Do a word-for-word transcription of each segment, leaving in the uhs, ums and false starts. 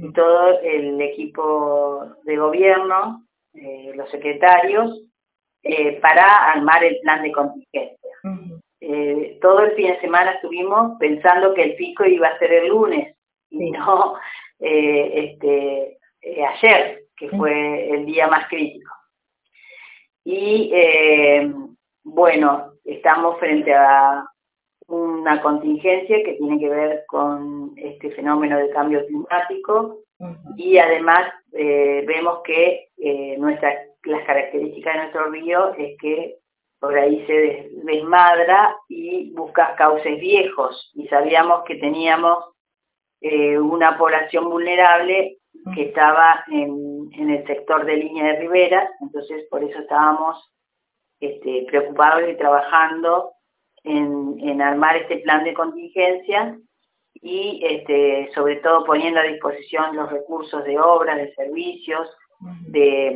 y todo el equipo de gobierno, eh, los secretarios, eh, para armar el plan de contingencia. Uh-huh. Eh, todo el fin de semana estuvimos pensando que el pico iba a ser el lunes, y sí. no eh, este, eh, ayer, que fue uh-huh. el día más crítico. Y eh, bueno, estamos frente a una contingencia que tiene que ver con este fenómeno de cambio climático, uh-huh. y además eh, vemos que eh, nuestra, las características de nuestro río es que por ahí se des, desmadra y busca cauces viejos, y sabíamos que teníamos eh, una población vulnerable uh-huh. que estaba en, en el sector de línea de riberas, entonces por eso estábamos este, preocupados y trabajando En, en armar este plan de contingencia y este, sobre todo poniendo a disposición los recursos de obras, de servicios, de,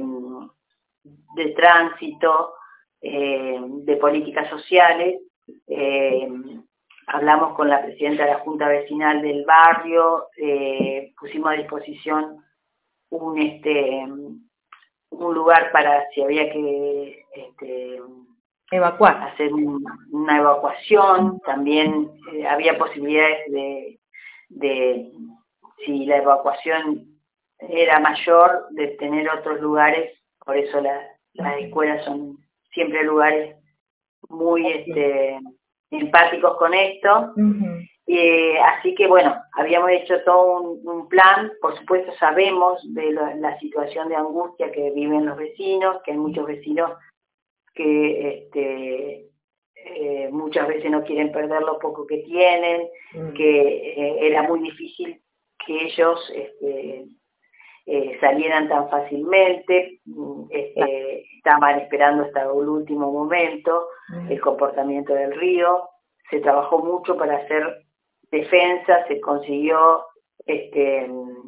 de tránsito, eh, de políticas sociales. Eh, hablamos con la presidenta de la Junta Vecinal del barrio, eh, pusimos a disposición un, este, un lugar para si había que... Este, evacuar, hacer un, una evacuación, también eh, había posibilidades de, de, si la evacuación era mayor, de tener otros lugares, por eso la, las escuelas son siempre lugares muy este, empáticos con esto, uh-huh. eh, así que bueno, habíamos hecho todo un, un plan, por supuesto sabemos de la, la situación de angustia que viven los vecinos, que hay muchos vecinos que este, eh, muchas veces no quieren perder lo poco que tienen, mm. que eh, era muy difícil que ellos este, eh, salieran tan fácilmente, este, estaban esperando hasta el último momento mm. el comportamiento del río, se trabajó mucho para hacer defensa, se consiguió, este,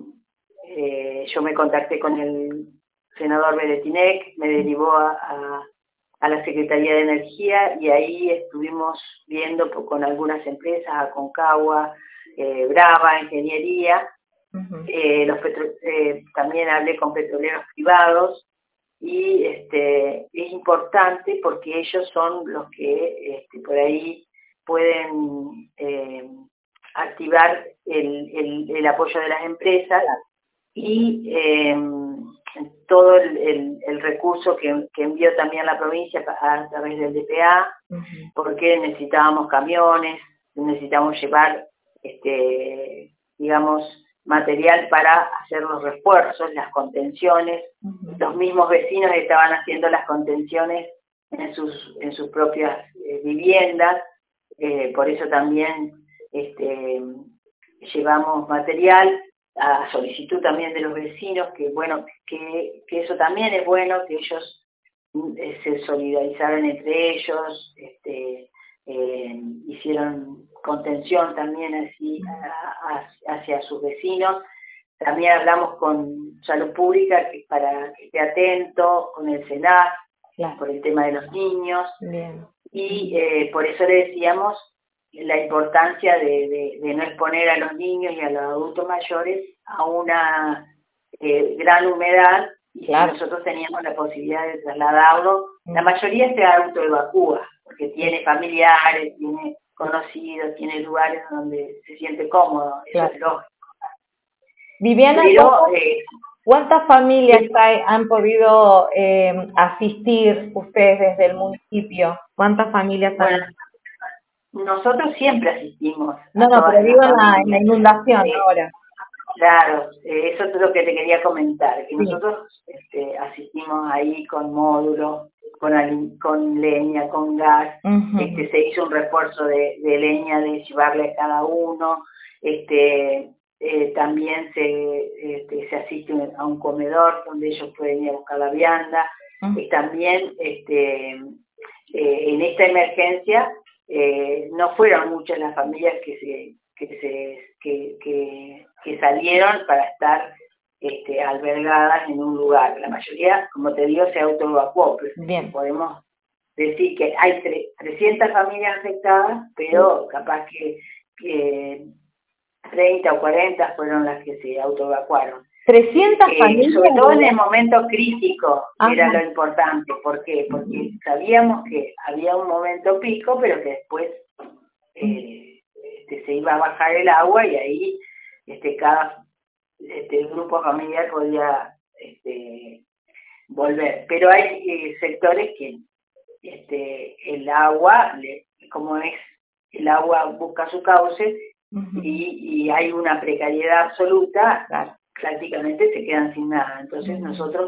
eh, yo me contacté con el senador Beretinec, me derivó a, a a la Secretaría de Energía, y ahí estuvimos viendo con algunas empresas, Aconcagua, eh, Brava, Ingeniería, uh-huh. eh, los petro eh, también hablé con petroleros privados, y este, es importante porque ellos son los que este, por ahí pueden eh, activar el, el, el apoyo de las empresas, y eh, todo el, el, el recurso que, que envió también la provincia a través del D P A, uh-huh. porque necesitábamos camiones, necesitábamos llevar, este, digamos, material para hacer los refuerzos, las contenciones. Uh-huh. Los mismos vecinos estaban haciendo las contenciones en sus, en sus propias eh, viviendas, eh, por eso también este, llevamos material a solicitud también de los vecinos, que bueno, que, que eso también es bueno, que ellos eh, se solidarizaron entre ellos, este, eh, hicieron contención también así a, a, hacia sus vecinos. También hablamos con Salud Pública que para que esté atento, con el SENAC, claro. por el tema de los niños. Bien. Y eh, por eso le decíamos la importancia de, de, de no exponer a los niños y a los adultos mayores a una eh, gran humedad, y claro. si nosotros teníamos la posibilidad de trasladarlo, mm. la mayoría se autoevacúa, porque tiene familiares, tiene conocidos, tiene lugares donde se siente cómodo, claro. eso es lógico. Viviana, Pero, eh, ¿cuántas familias hay, han podido eh, asistir ustedes desde el municipio? ¿Cuántas familias han bueno, nosotros siempre asistimos. No, no, pero digo en la, en la inundación sí. ahora. Claro, eh, eso es lo que te quería comentar, que sí. nosotros este, asistimos ahí con módulos, con, con leña, con gas, uh-huh. este, se hizo un refuerzo de, de leña, de llevarle a cada uno, este, eh, también se, este, se asiste a un comedor donde ellos pueden ir a buscar la vianda, uh-huh. y también este, eh, en esta emergencia eh, no fueron muchas las familias que se que se que, que, que salieron para estar este, albergadas en un lugar. La mayoría, como te digo, se autoevacuó. Bien. Podemos decir que hay trescientas familias afectadas, pero capaz que, que treinta o cuarenta fueron las que se autoevacuaron. trescientas eh, familias. Sobre todo en el momento crítico. Ajá. Era lo importante. ¿Por qué? Porque sabíamos que había un momento pico, pero que después eh, este, se iba a bajar el agua y ahí este, cada este, grupo familiar podía este, volver. Pero hay eh, sectores que este, el agua, le, como es, el agua busca su cauce, uh-huh. y, y hay una precariedad absoluta, claro. Prácticamente se quedan sin nada. Entonces uh-huh. nosotros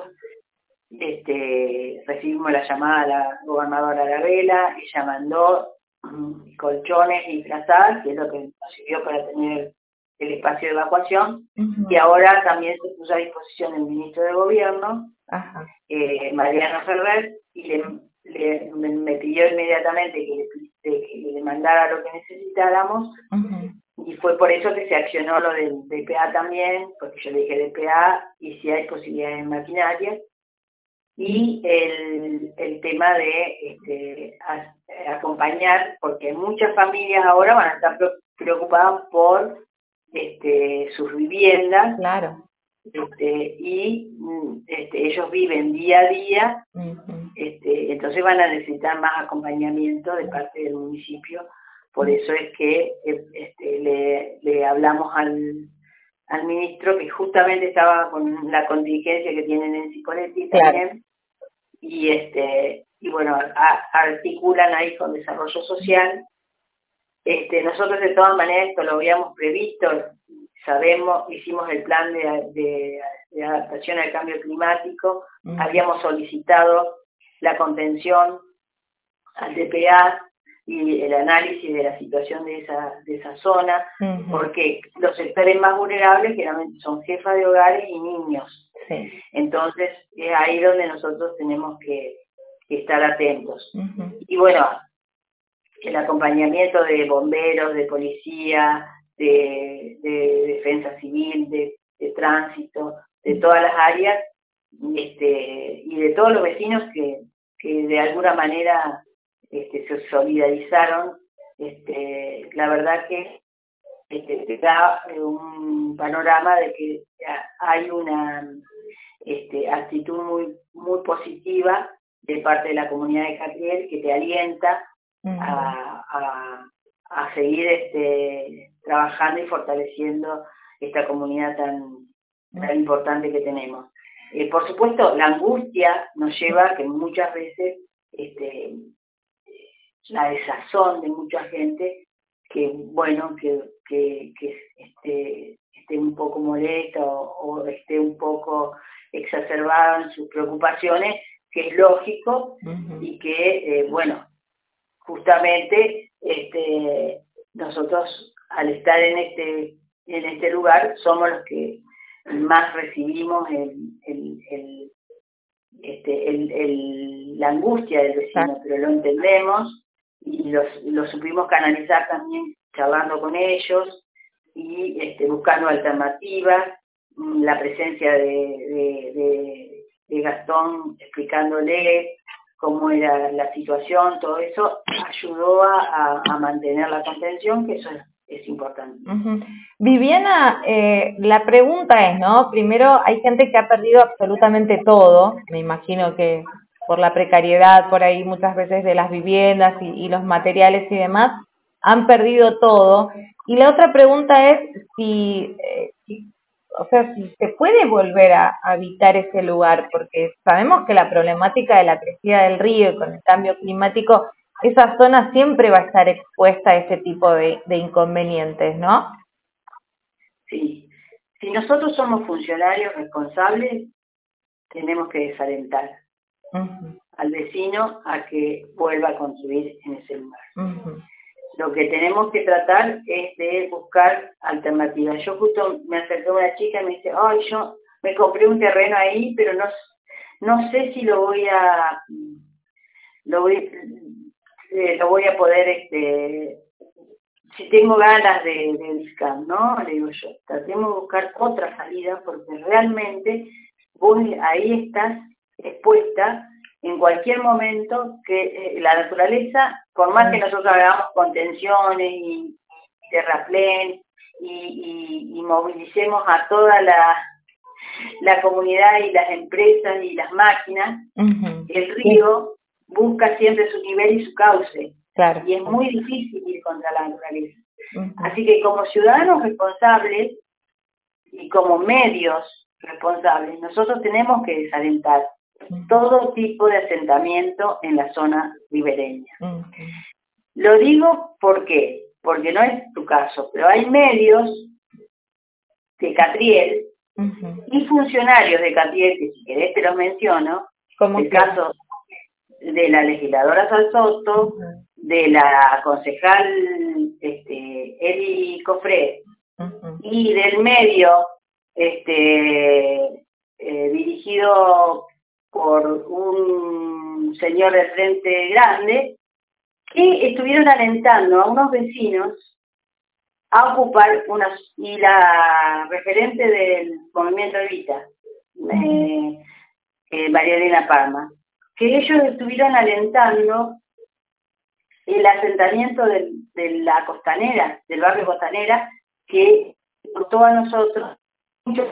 este, recibimos la llamada de la gobernadora Arabela, ella mandó um, colchones y frazadas, que es lo que nos sirvió para tener el espacio de evacuación, uh-huh. y ahora también se puso a disposición el ministro de Gobierno, uh-huh. eh, Mariano Ferrer, y le, le, me, me pidió inmediatamente que le, que le mandara lo que necesitáramos, uh-huh. y fue por eso que se accionó lo del D P A también, porque yo le dije D P A y si hay posibilidades en maquinaria, y el, el tema de este, a, acompañar, porque muchas familias ahora van a estar preocupadas por este, sus viviendas, claro. este, y este, ellos viven día a día, uh-huh. este, entonces van a necesitar más acompañamiento de parte del municipio. Por eso es que este, le, le hablamos al, al ministro, que justamente estaba con la contingencia que tienen en Cicoletti también, claro. y este y bueno, a, articulan ahí con desarrollo social. Este, nosotros de todas maneras esto lo habíamos previsto, sabemos, hicimos el plan de, de, de adaptación al cambio climático, uh-huh. habíamos solicitado la contención al D P A, y el análisis de la situación de esa de esa zona, uh-huh. porque los sectores más vulnerables generalmente son jefas de hogares y niños. Sí. Entonces, es ahí donde nosotros tenemos que, que estar atentos. Uh-huh. Y bueno, el acompañamiento de bomberos, de policía, de, de defensa civil, de, de tránsito, de todas las áreas, este, y de todos los vecinos que, que de alguna manera Este, se solidarizaron, este, la verdad que este, te da un panorama de que hay una este, actitud muy muy positiva de parte de la comunidad de Catriel, que te alienta uh-huh. a, a, a seguir este, trabajando y fortaleciendo esta comunidad tan, uh-huh. tan importante que tenemos. Eh, por supuesto, la angustia nos lleva a que muchas veces este, la desazón de mucha gente que, bueno, que, que, que esté, esté un poco molesta o, o esté un poco exacerbada en sus preocupaciones, que es lógico, uh-huh. y que, eh, bueno, justamente este, nosotros al estar en este, en este lugar somos los que más recibimos el, el, el, este, el, el, la angustia del vecino, pero lo entendemos, y los, los supimos canalizar también charlando con ellos y este, buscando alternativas, la presencia de, de, de, de Gastón explicándole cómo era la situación, todo eso ayudó a, a, a mantener la contención, que eso es, es importante. Uh-huh. Viviana, eh, la pregunta es, ¿no? Primero, hay gente que ha perdido absolutamente todo, me imagino que por la precariedad por ahí muchas veces de las viviendas y, y los materiales y demás, han perdido todo. Y la otra pregunta es si, eh, si o sea, si se puede volver a, a habitar ese lugar, porque sabemos que la problemática de la crecida del río y con el cambio climático, esa zona siempre va a estar expuesta a ese tipo de, de inconvenientes, ¿no? Sí. Si nosotros somos funcionarios responsables, tenemos que desalentar uh-huh. al vecino a que vuelva a construir en ese lugar. Uh-huh. Lo que tenemos que tratar es de buscar alternativas. Yo justo me acercó una chica y me dice, ay, oh, yo me compré un terreno ahí, pero no, no sé si lo voy a lo voy, eh, lo voy a poder, este, si tengo ganas de, de discar, ¿no? Le digo yo, tratemos de buscar otra salida, porque realmente vos ahí estás expuesta en cualquier momento que eh, la naturaleza, por más que nosotros hagamos contenciones y terraplén y, y, y movilicemos a toda la, la comunidad y las empresas y las máquinas, uh-huh. el río busca siempre su nivel y su cauce. Claro. Y es muy difícil ir contra la naturaleza. Uh-huh. Así que como ciudadanos responsables y como medios responsables, nosotros tenemos que desalentar uh-huh. todo tipo de asentamiento en la zona ribereña. Uh-huh. Lo digo ¿por qué? Porque no es tu caso, pero hay medios de Catriel uh-huh. y funcionarios de Catriel, que si querés te los menciono, el que? caso de la legisladora Salsoto, uh-huh. de la concejal este, Eli Cofré, uh-huh. y del medio este, eh, dirigido por un señor del Frente Grande, que estuvieron alentando a unos vecinos a ocupar unas, y la referente del movimiento Evita, eh, eh, María Elena Palma, que ellos estuvieron alentando el asentamiento de, de la costanera, del barrio Costanera, que costó a nosotros muchos.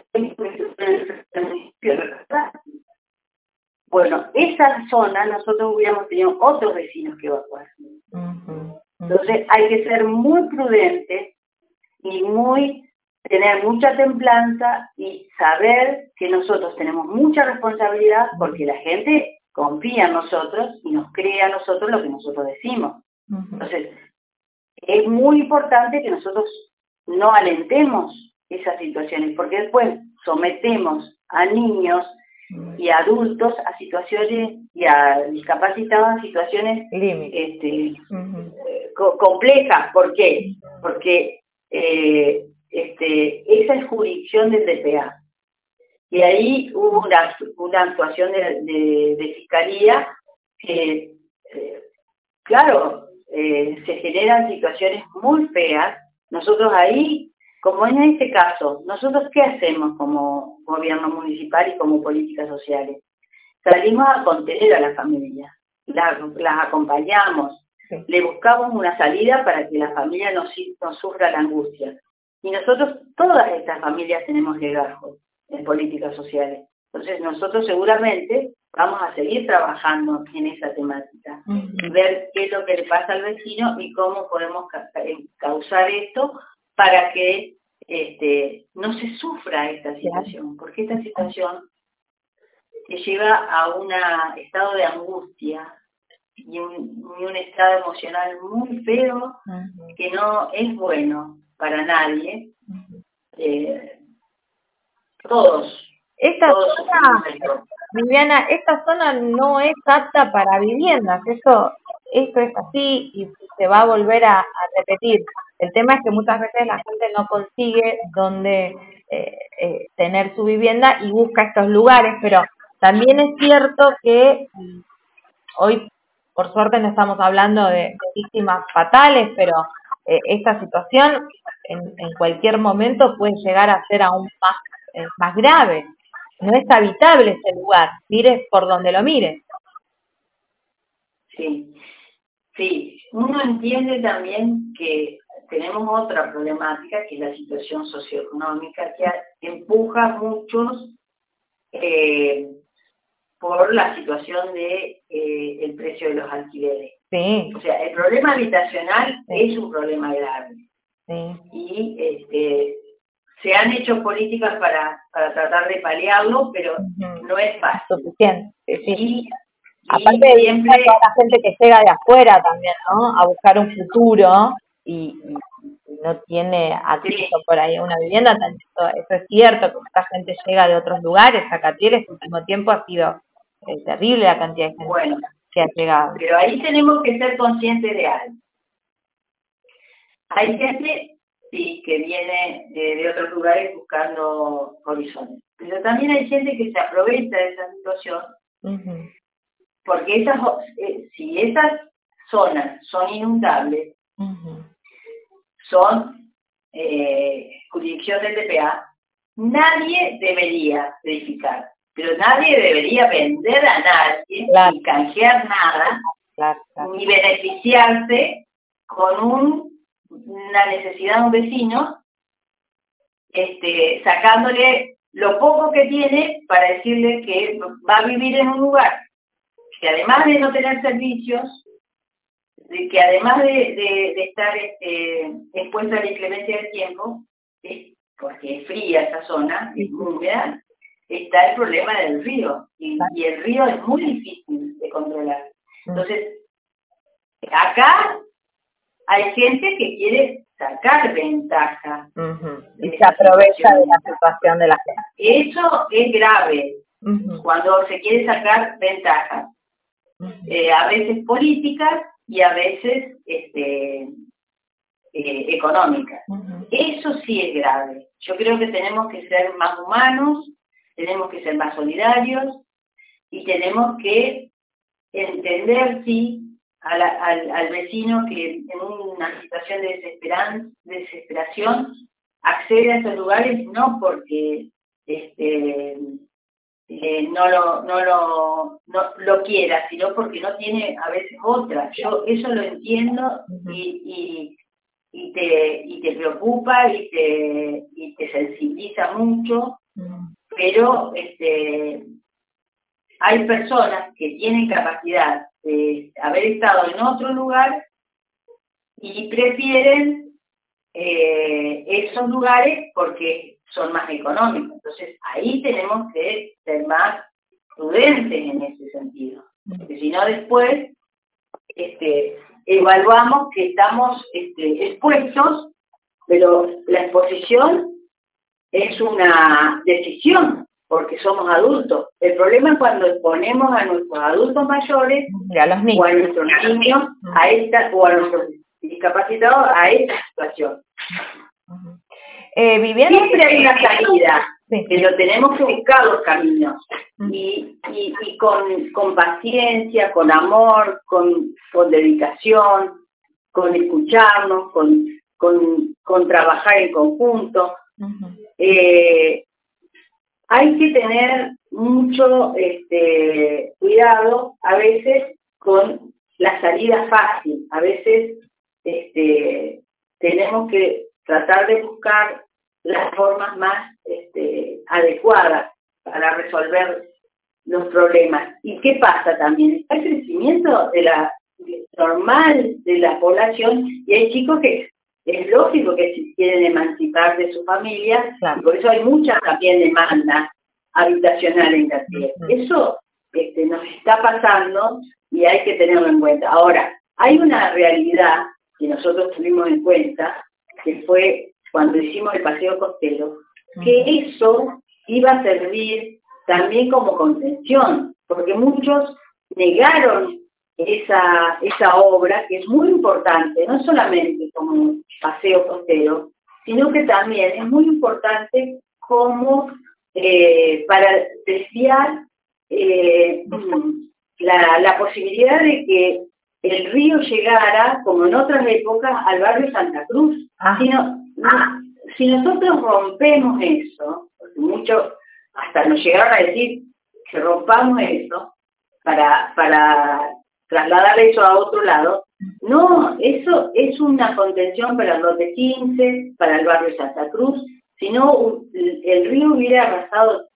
Bueno, esa zona nosotros hubiéramos tenido otros vecinos que evacuar. Uh-huh. Entonces hay que ser muy prudentes y muy tener mucha templanza y saber que nosotros tenemos mucha responsabilidad porque la gente confía en nosotros y nos cree a nosotros lo que nosotros decimos. Uh-huh. Entonces, es muy importante que nosotros no alentemos esas situaciones, porque después sometemos a niños y a adultos a situaciones y a discapacitados a situaciones este, uh-huh. eh, co- complejas. ¿Por qué? Porque eh, este, esa es jurisdicción del D P A. Y ahí hubo una, una actuación de, de, de fiscalía que, eh, claro, eh, se generan situaciones muy feas. Nosotros ahí, como en este caso, ¿nosotros qué hacemos como gobierno municipal y como políticas sociales? Salimos a contener a la familia, las, las acompañamos, sí. Le buscamos una salida para que la familia no, no sufra la angustia. Y nosotros, todas estas familias tenemos legajos en políticas sociales. Entonces nosotros seguramente vamos a seguir trabajando en esa temática, uh-huh. ver qué es lo que le pasa al vecino y cómo podemos ca- causar esto para que este, no se sufra esta situación, porque esta situación te lleva a un estado de angustia y un, y un estado emocional muy feo, uh-huh. que no es bueno para nadie. Uh-huh. Eh, todos. Esta todos zona, Viviana, esta zona no es apta para viviendas, eso, esto es así y se va a volver a, a repetir. El tema es que muchas veces la gente no consigue donde eh, eh, tener su vivienda y busca estos lugares, pero también es cierto que hoy, por suerte, no estamos hablando de, de víctimas fatales, pero eh, esta situación en, en cualquier momento puede llegar a ser aún más, eh, más grave. No es habitable ese lugar, mires por donde lo mires. Sí, sí. Uno entiende también que tenemos otra problemática, que es la situación socioeconómica, que empuja a muchos eh, por la situación de eh, el precio de los alquileres. Sí. O sea, el problema habitacional sí. es un problema grave. Sí. Y este, se han hecho políticas para, para tratar de paliarlo, pero uh-huh. no es fácil. Suficiente. Sí, sí. Y, aparte y de siempre toda la gente que llega de afuera también, ¿no? A buscar un futuro y, y no tiene acceso sí. por ahí a una vivienda, eso, eso es cierto, que mucha gente llega de otros lugares. A Catriel este último tiempo ha sido eh, terrible la cantidad de gente bueno, que ha llegado. Pero ahí tenemos que ser conscientes de algo. Hay gente, sí, que viene eh, de otros lugares buscando horizontes, pero también hay gente que se aprovecha de esa situación, uh-huh. porque esas, eh, si esas zonas son inundables, uh-huh. son eh, jurisdicción del D P A, nadie debería verificar, pero nadie debería vender a nadie, claro. ni canjear nada, claro, claro. ni beneficiarse con un, una necesidad de un vecino este, sacándole lo poco que tiene para decirle que va a vivir en un lugar que además de no tener servicios, de que además de, de, de estar este, expuesto a la inclemencia del tiempo, es, porque es fría esa zona, es húmeda, está el problema del río, y, y el río es muy difícil de controlar. Entonces, acá hay gente que quiere sacar ventaja. Uh-huh. Y se aprovecha de la situación de la gente. Eso es grave, uh-huh. cuando se quiere sacar ventaja. Uh-huh. Eh, a veces políticas y a veces este, eh, económicas. Uh-huh. Eso sí es grave. Yo creo que tenemos que ser más humanos, tenemos que ser más solidarios y tenemos que entender, sí, al, al, al vecino que en una situación de desesperan, desesperación accede a esos lugares no porque este, eh, no, lo, no, lo, no lo quiera, sino porque no tiene a veces otra. Yo eso lo entiendo y, y, y, te, y te preocupa y te, y te sensibiliza mucho, pero este, hay personas que tienen capacidad de haber estado en otro lugar y prefieren eh, esos lugares porque son más económicos. Entonces ahí tenemos que ser más prudentes en ese sentido, porque si no después este, evaluamos que estamos este, expuestos, pero la exposición es una decisión, porque somos adultos. El problema es cuando exponemos a nuestros adultos mayores a los niños. o a nuestros niños a esta, o a nuestros discapacitados a esta situación. Uh-huh. eh, Viviana, siempre hay una salida, sí. pero tenemos que buscar los caminos. Uh-huh. Y, y, y con, con paciencia, con amor, con, con dedicación, con escucharnos, con, con, con trabajar en conjunto. Uh-huh. eh, Hay que tener mucho este, cuidado a veces con la salida fácil. A veces este, tenemos que tratar de buscar las formas más este, adecuadas para resolver los problemas. ¿Y qué pasa también? Está el crecimiento de la, normal de la población y hay chicos que es lógico que se quieren emancipar de su familia, claro. y por eso hay mucha también demanda habitacional en Cartier. Uh-huh. Eso este, nos está pasando y hay que tenerlo en cuenta. Ahora, hay una realidad que nosotros tuvimos en cuenta, que fue cuando hicimos el paseo costero, uh-huh. que eso iba a servir también como contención, porque muchos negaron esa, esa obra, que es muy importante, no solamente como paseo costero, sino que también es muy importante como eh, para desviar eh, la, la posibilidad de que el río llegara, como en otras épocas, al barrio Santa Cruz. Ah. Si, no, no, si nosotros rompemos eso, porque muchos hasta nos llegaron a decir que rompamos eso para, para trasladar eso a otro lado, no, eso es una contención para el lote quince, para el barrio Santa Cruz, si no el río hubiera arrasado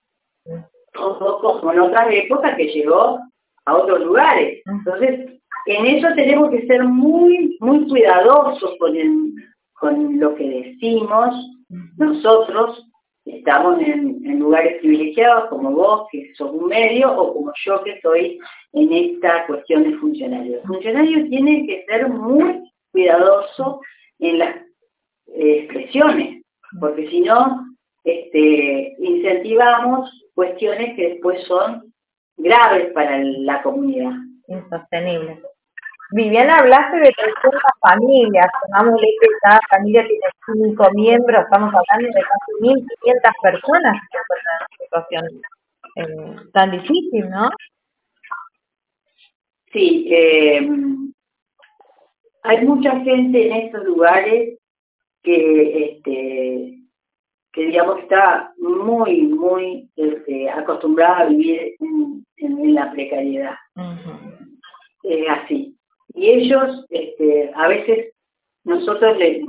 todo como en otras épocas que llegó a otros lugares. Entonces, en eso tenemos que ser muy, muy cuidadosos con, el, con lo que decimos. Nosotros estamos en, en lugares privilegiados, como vos, que sos un medio, o como yo, que estoy en esta cuestión de funcionario. El funcionario tiene que ser muy cuidadoso en las eh, expresiones, porque si no, este, incentivamos cuestiones que después son graves para la comunidad. Insostenibles. Viviana, hablaste de trescientas familias, pongámosle que cada familia tiene cinco miembros, estamos hablando de casi mil quinientas personas que se encuentran en una situación eh, tan difícil, ¿no? Sí, eh, hay mucha gente en estos lugares que, este, que digamos, está muy, muy este, acostumbrada a vivir en, en la precariedad. Uh-huh. Eh, así. Y ellos, este, a veces, nosotros les,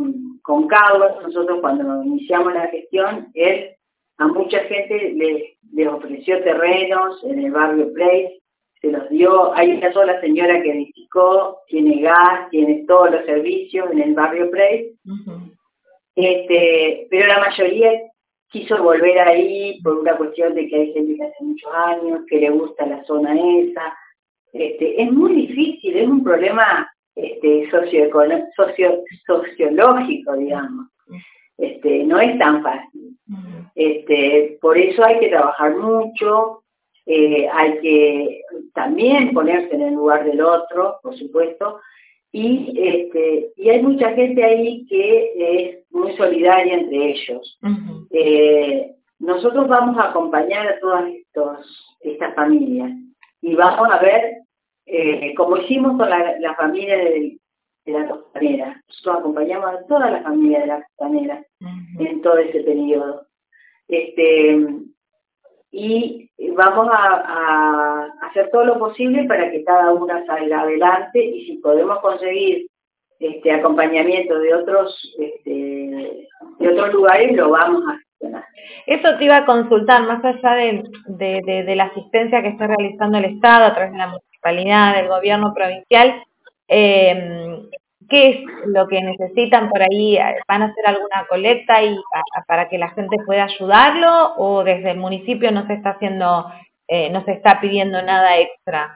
con Carlos, nosotros cuando iniciamos la gestión, él a mucha gente le, le ofreció terrenos en el barrio Place, se los dio, hay una sola señora que edificó, tiene gas, tiene todos los servicios en el barrio Place, uh-huh. este, pero la mayoría quiso volver ahí por una cuestión de que hay gente que hace muchos años, que le gusta la zona esa. Este, es muy difícil, es un problema este, socio, socio, sociológico, digamos. Este, no es tan fácil. Este, por eso hay que trabajar mucho, eh, hay que también ponerse en el lugar del otro, por supuesto, y, este, y hay mucha gente ahí que es muy solidaria entre ellos. Uh-huh. eh, nosotros vamos a acompañar a todas estos, estas familias y vamos a ver, eh, como hicimos con la, la familia de, de la Costanera, nosotros acompañamos a toda la familia de la Costanera uh-huh. en todo ese periodo. Este, y vamos a, a hacer todo lo posible para que cada una salga adelante, y si podemos conseguir este acompañamiento de otros este, de otros lugares, lo vamos a gestionar. Eso te iba a consultar, más allá de, de, de, de la asistencia que está realizando el Estado a través de la municipalidad, del gobierno provincial, eh, ¿qué es lo que necesitan por ahí? ¿Van a hacer alguna colecta y a, para que la gente pueda ayudarlo, o desde el municipio no se está haciendo, eh, no se está pidiendo nada extra?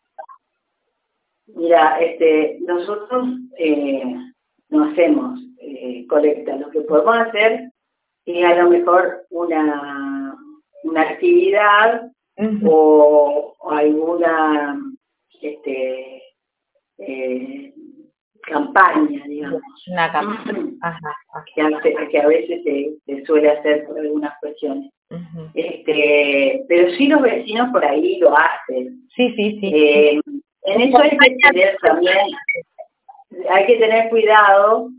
Mira, este, nosotros eh, no hacemos eh, colecta. Lo que podemos hacer es a lo mejor una, una actividad uh-huh. o, o alguna este, eh, campaña, digamos. Una campaña. Ajá, ajá. Que, a, que a veces se, se suele hacer por algunas cuestiones. Uh-huh. Este, pero sí los vecinos por ahí lo hacen. Sí, sí, sí. Eh, en eso hay que tener también, hay que tener cuidado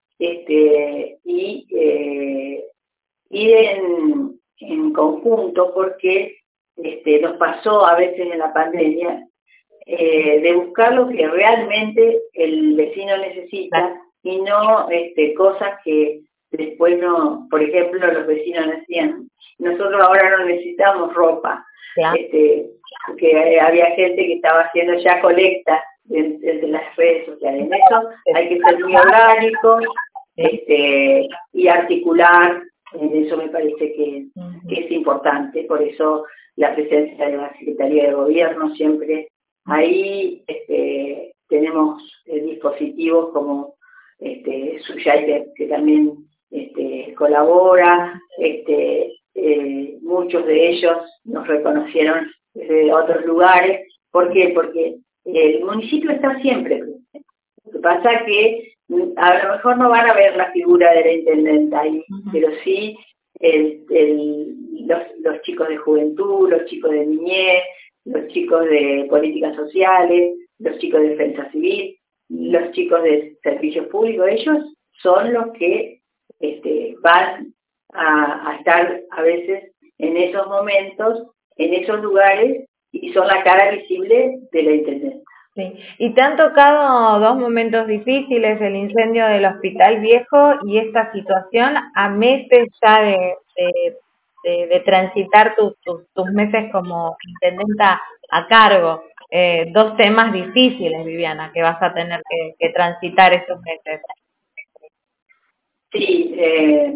este, y eh, ir en, en conjunto, porque este, nos pasó a veces en la pandemia eh, de buscar lo que realmente el vecino necesita y no este, cosas que después no, por ejemplo, los vecinos decían, nosotros ahora no necesitamos ropa. Claro. Este, que había gente que estaba haciendo ya colectas desde las redes sociales. En eso hay que ser muy orgánico este, y articular, en eso me parece que, uh-huh. que es importante, por eso la presencia de la Secretaría de Gobierno siempre ahí. Este, tenemos eh, dispositivos como este, Suyay, que, que también este, colabora, este, eh, muchos de ellos nos reconocieron de otros lugares. ¿Por qué? Porque el municipio está siempre presente. Lo que pasa es que a lo mejor no van a ver la figura de la intendenta ahí, uh-huh. pero sí el, el, los, los chicos de juventud, los chicos de niñez, los chicos de políticas sociales, los chicos de defensa civil, los chicos de servicios públicos. Ellos son los que este, van a, a estar a veces en esos momentos, en esos lugares, y son la cara visible de la intendenta. Sí. Y te han tocado dos momentos difíciles, el incendio del Hospital Viejo y esta situación, a meses ya de, de, de, de transitar tus, tus, tus meses como intendenta a cargo. Eh, dos temas difíciles, Viviana, que vas a tener que, que transitar esos meses. Sí, eh,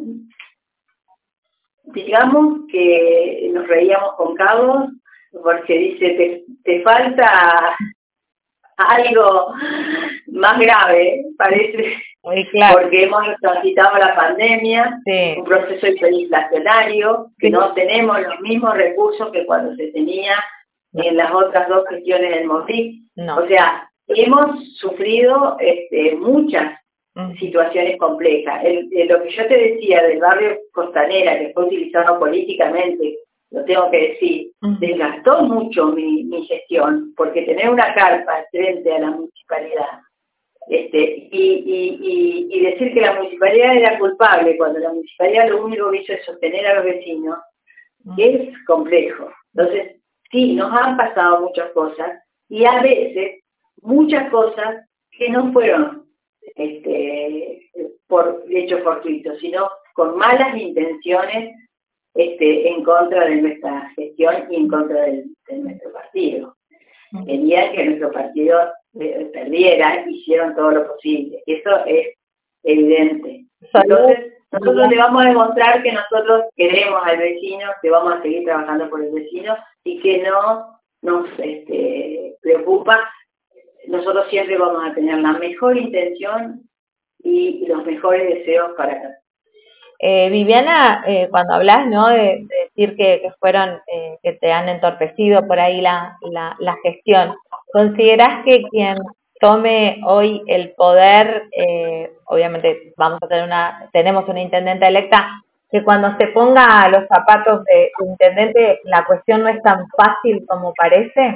digamos que nos reíamos con Carlos, porque dice, te, te falta algo más grave, parece, muy claro. Porque hemos transitado la pandemia, sí. un proceso hiperinflacionario, que sí. no tenemos los mismos recursos que cuando se tenía no. en las otras dos gestiones del MOSIC. No. O sea, hemos sufrido este, muchas mm. situaciones complejas. El, el, lo que yo te decía del barrio Costanera, que fue utilizado políticamente, lo tengo que decir, uh-huh. desgastó mucho mi, mi gestión, porque tener una carpa frente a la municipalidad este, y, y, y, y decir que la municipalidad era culpable cuando la municipalidad lo único que hizo es sostener a los vecinos, uh-huh. es complejo. Entonces, sí, nos han pasado muchas cosas y a veces muchas cosas que no fueron este, por hechos fortuitos, sino con malas intenciones este, en contra de nuestra gestión y en contra del, de nuestro partido. Querían que nuestro partido eh, perdiera, hicieron todo lo posible. Eso es evidente. Entonces, nosotros le vamos a demostrar que nosotros queremos al vecino, que vamos a seguir trabajando por el vecino y que no nos este, preocupa. Nosotros siempre vamos a tener la mejor intención y los mejores deseos para acá. Eh, Viviana, eh, cuando hablas, ¿no?, de, de decir que, que fueron, eh, que te han entorpecido por ahí la, la, la gestión, ¿considerás que quien tome hoy el poder, eh, obviamente vamos a tener una, tenemos una intendente electa, que cuando se ponga los zapatos de intendente la cuestión no es tan fácil como parece?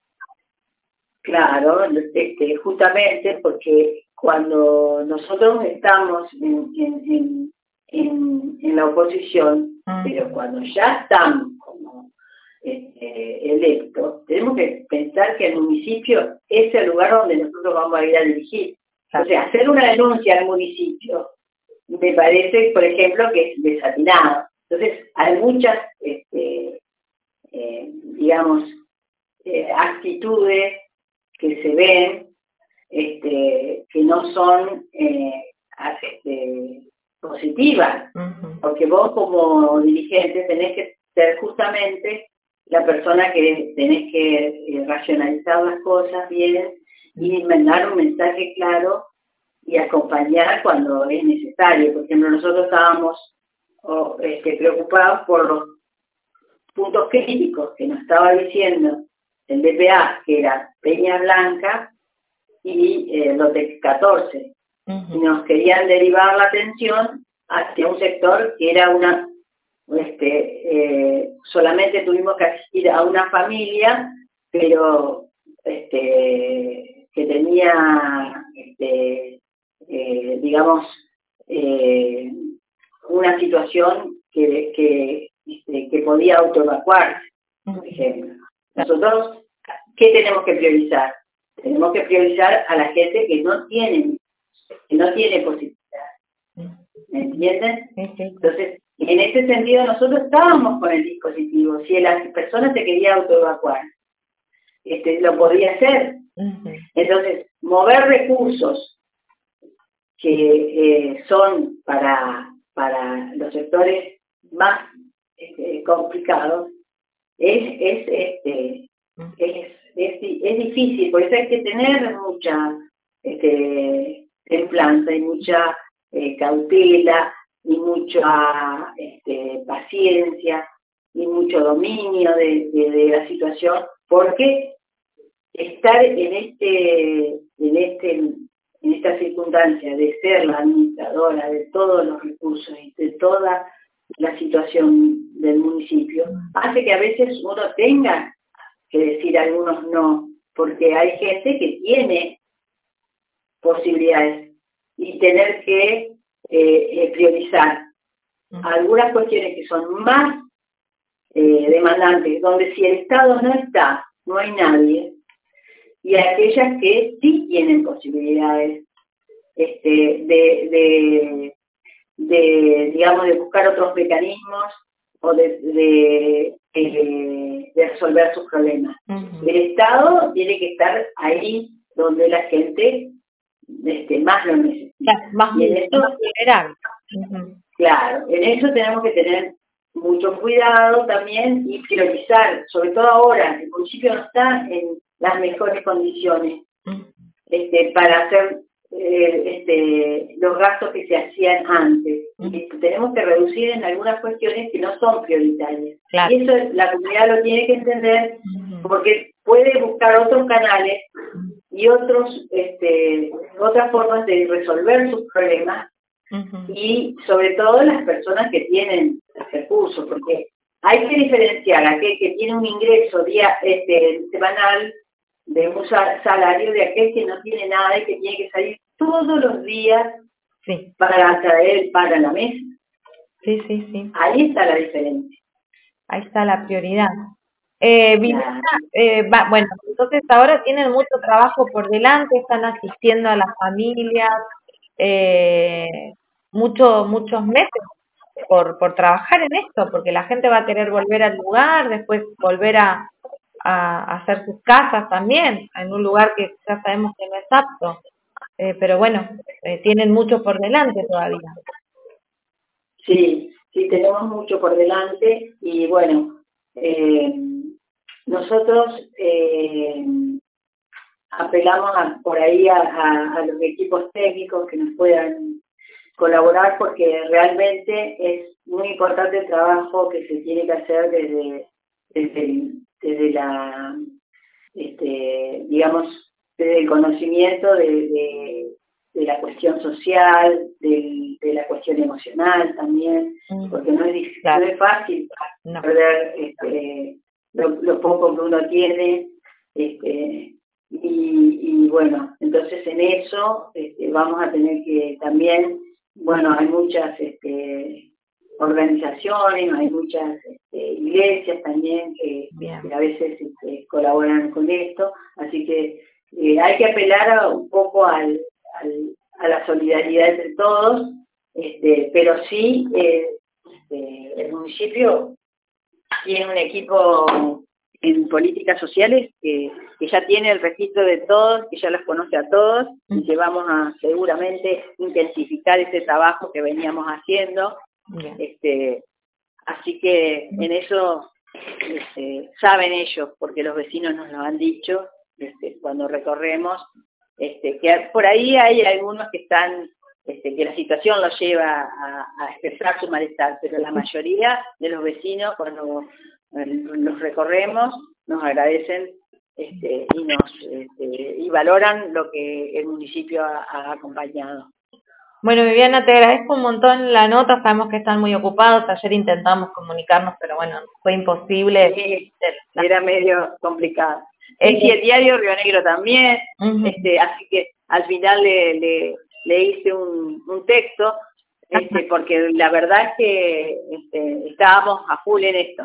Claro, este, justamente porque cuando nosotros estamos en, en, en, en, en la oposición, mm. pero cuando ya estamos como este, electos, tenemos que pensar que el municipio es el lugar donde nosotros vamos a ir a dirigir. O sea, hacer una denuncia al municipio me parece, por ejemplo, que es desatinado. Entonces, hay muchas, este, eh, digamos, eh, actitudes que se ven, este, que no son eh, este, positivas, uh-huh. Porque vos como dirigente tenés que ser justamente la persona que tenés que eh, racionalizar las cosas bien y mandar un mensaje claro y acompañar cuando es necesario. Por ejemplo, nosotros estábamos oh, este, preocupados por los puntos críticos que nos estaba diciendo el D P A, que era Peña Blanca y eh, Lotex catorce. Uh-huh. Y nos querían derivar la atención hacia un sector que era una, este, eh, solamente tuvimos que asistir a una familia, pero este, que tenía, este, eh, digamos, eh, una situación que, que, este, que podía autoevacuarse, por ejemplo. Nosotros, ¿qué tenemos que priorizar? Tenemos que priorizar a la gente que no tiene, que no tiene posibilidad. ¿Me entienden? Entonces, en ese sentido, nosotros estábamos con el dispositivo. Si la persona se quería autoevacuar, este, lo podía hacer. Entonces, mover recursos que eh, son para, para los sectores más este, complicados, es, es, este, es, es, es difícil, por eso hay que tener mucha este, templanza y mucha eh, cautela y mucha este, paciencia y mucho dominio de, de, de la situación, porque estar en este, en este, en esta circunstancia de ser la administradora de todos los recursos y de toda la situación del municipio, hace que a veces uno tenga que decir a algunos no, porque hay gente que tiene posibilidades y tener que eh, priorizar algunas cuestiones que son más eh, demandantes, donde si el Estado no está, no hay nadie, y aquellas que sí tienen posibilidades este, de, de, de, digamos, de buscar otros mecanismos o de, de, de, de resolver sus problemas. Uh-huh. El Estado tiene que estar ahí donde la gente este, más lo necesita. Claro, más y en eso, vulnerable. Uh-huh. Claro, en eso tenemos que tener mucho cuidado también y priorizar, sobre todo ahora, el municipio no está en las mejores condiciones uh-huh. este, para hacer eh, este, los gastos que se hacían antes. Uh-huh. Y tenemos que reducir en algunas cuestiones que no son prioritarias. Claro. Y eso la comunidad lo tiene que entender uh-huh. porque puede buscar otros canales y otros este, otras formas de resolver sus problemas uh-huh. y sobre todo las personas que tienen recursos, porque hay que diferenciar a aquel que tiene un ingreso día este, semanal de un salario de aquel que no tiene nada y que tiene que salir todos los días sí. para traer el pan a la mesa. Sí, sí, sí. Ahí está la diferencia. Ahí está la prioridad. Eh, Viviana, eh, va, bueno, entonces ahora tienen mucho trabajo por delante, están asistiendo a las familias, eh, mucho, muchos meses por, por trabajar en esto, porque la gente va a querer volver al lugar, después volver a, a, a hacer sus casas también, en un lugar que ya sabemos que no es apto. Eh, pero bueno, eh, tienen mucho por delante todavía. Sí, sí, tenemos mucho por delante y bueno, eh, nosotros eh, apelamos a, por ahí a, a, a los equipos técnicos que nos puedan colaborar porque realmente es muy importante el trabajo que se tiene que hacer desde, desde, desde la, este, digamos, desde el conocimiento de, de, de la cuestión social, de, de la cuestión emocional también, porque no es, claro. no es fácil no. perder este, lo, lo poco que uno tiene, este, y, y bueno, entonces en eso este, vamos a tener que también, bueno, hay muchas este, organizaciones, hay muchas este, iglesias también que, que a veces este, colaboran con esto, así que eh, hay que apelar a, un poco al, al, a la solidaridad entre todos, este, pero sí eh, este, el municipio tiene un equipo en políticas sociales que, que ya tiene el registro de todos, que ya los conoce a todos y que vamos a seguramente intensificar ese trabajo que veníamos haciendo. Bien. Este, así que en eso este, saben ellos, porque los vecinos nos lo han dicho este, cuando recorremos, este, que por ahí hay algunos que están, este, que la situación los lleva a, a expresar su malestar, pero la mayoría de los vecinos cuando los recorremos nos agradecen este, y nos este, y valoran lo que el municipio ha, ha acompañado. Bueno, Viviana, te agradezco un montón la nota, sabemos que están muy ocupados, ayer intentamos comunicarnos, pero bueno, fue imposible. Sí, era medio complicado. Eh, y el diario Río Negro también, uh-huh. este, así que al final le, le, le hice un, un texto, este, porque la verdad es que este, estábamos a full en esto.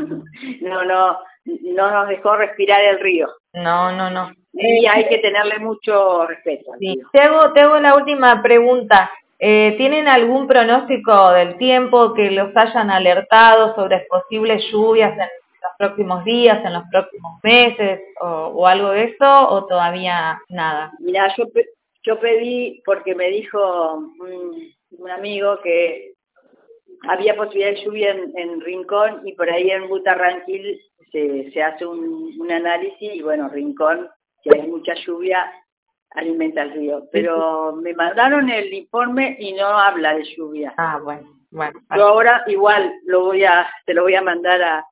No, no, no nos dejó respirar el río. No, no, no. Y hay que tenerle mucho respeto. Sí. Te hago, te hago la última pregunta. Eh, ¿Tienen algún pronóstico del tiempo que los hayan alertado sobre posibles lluvias en los próximos días, en los próximos meses o, o algo de eso, o todavía nada? Mira, yo, yo pedí, porque me dijo un, un amigo que había posibilidad de lluvia en, en Rincón y por ahí en Butarranquil se, se hace un, un análisis y bueno, Rincón, si hay mucha lluvia, alimenta el río. Pero me mandaron el informe y no habla de lluvia. Ah, bueno, bueno. Yo ahora igual lo voy a, te lo voy a mandar a,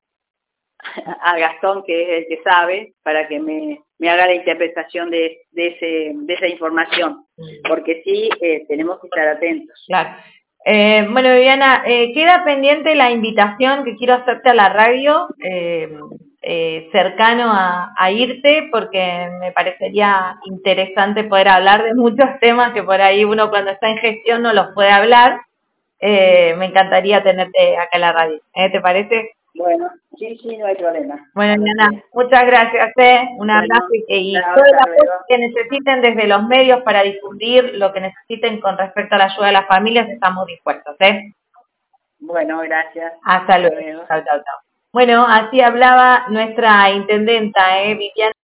a Gastón, que es el que sabe, para que me, me haga la interpretación de, de, ese, de esa información. Porque sí, eh, tenemos que estar atentos. Claro. Eh, bueno, Viviana, eh, queda pendiente la invitación que quiero hacerte a la radio, eh, eh, cercano a, a irte, porque me parecería interesante poder hablar de muchos temas que por ahí uno cuando está en gestión no los puede hablar. Eh, me encantaría tenerte acá en la radio. ¿Eh? ¿Te parece? Bueno, sí, sí, no hay problema. Bueno, Viviana, muchas gracias. ¿eh? Un bueno, abrazo y, y claro, todo el apoyo que necesiten desde los medios para difundir lo que necesiten con respecto a la ayuda de las familias, estamos dispuestos. ¿eh? Bueno, gracias. Hasta luego. Chao, chao, chao. Bueno, así hablaba nuestra intendenta, ¿eh? Viviana.